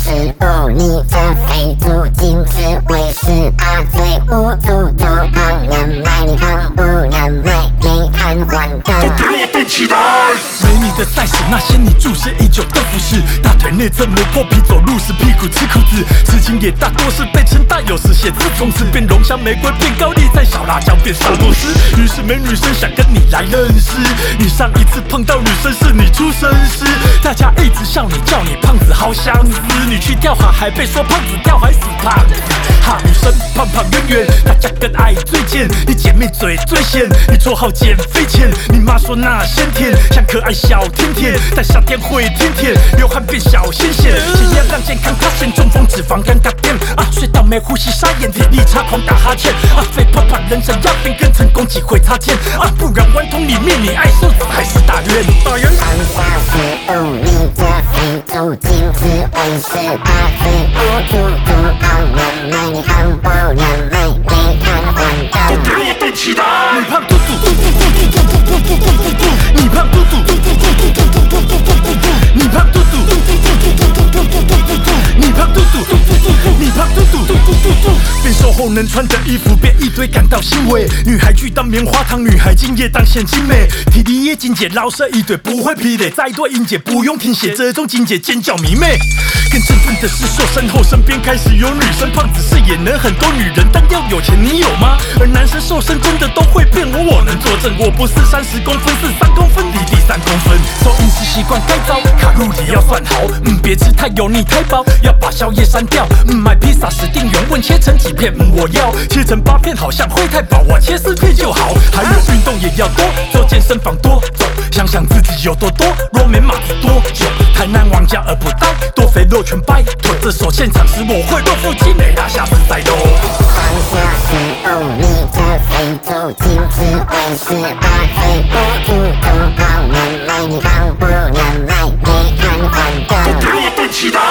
15，你这非主禁止为18岁无主就帮人卖，你扛不能卖，没看完的都给我动起来！没你的赛事，那些你注视已久的服饰，大腿内侧磨破皮，走路时屁股吃裤子，事情也大多是被称大，有时写字从此变龙香玫瑰，变高丽菜，小辣椒变沙洛斯。于是没女生想跟你来认识，你上一次碰到女生是你出生时，大家一直笑你，叫你胖子好相似，你去跳海还被说胖子跳海死胖子。哈，女生胖胖圆圆，大家更爱最贱，你姐妹嘴最咸，你绰号减肥前，你妈说那先甜，像可爱小甜甜，在夏天会甜甜，流汗变小鲜鲜，血压让健康塌陷，中风脂肪尴尬点啊，睡到没呼吸沙眼，体力差狂打哈欠啊，肥胖胖人生要变跟成功机会差钱啊，不然顽童里面你爱瘦子还是大圆？大圆。 放下15，你这非主禁止为18岁无主就帮人卖，你扛不能卖，没看完的都给我动起来！你胖嘟嘟，你胖嘟嘟，你胖嘟嘟，你胖嘟嘟，你胖嘟嘟，变瘦后能穿的衣服变一堆感到欣慰，女孩去当棉花糖，女孩今夜当现金美，体力也精简，老舍一堆不会疲累，再多音节不用听写，这种境界尖叫迷妹。更振奋的是瘦身后身边开始有女生，胖子是也能很多女人，但要有钱你有吗？而男生瘦身真的都会骗我，我能作证，我不是30公分，是3公分，离地3公分。受饮食习惯改造，卡路里要算好，别吃太油腻太饱，要把宵夜删掉。买披萨时定原问切成几片，我要切成8片，好像会太饱，我切4片就好。还有运动也要多做，健身房多走，想想自己有多多，若没马子多久，台南王家而不呆，多肥肉全拜托。这首现场时我会若腹肌美，大下次再喽。 放下15，你这非主禁止为18岁无主就帮人卖，你扛不能卖，没看完的都给我动起来！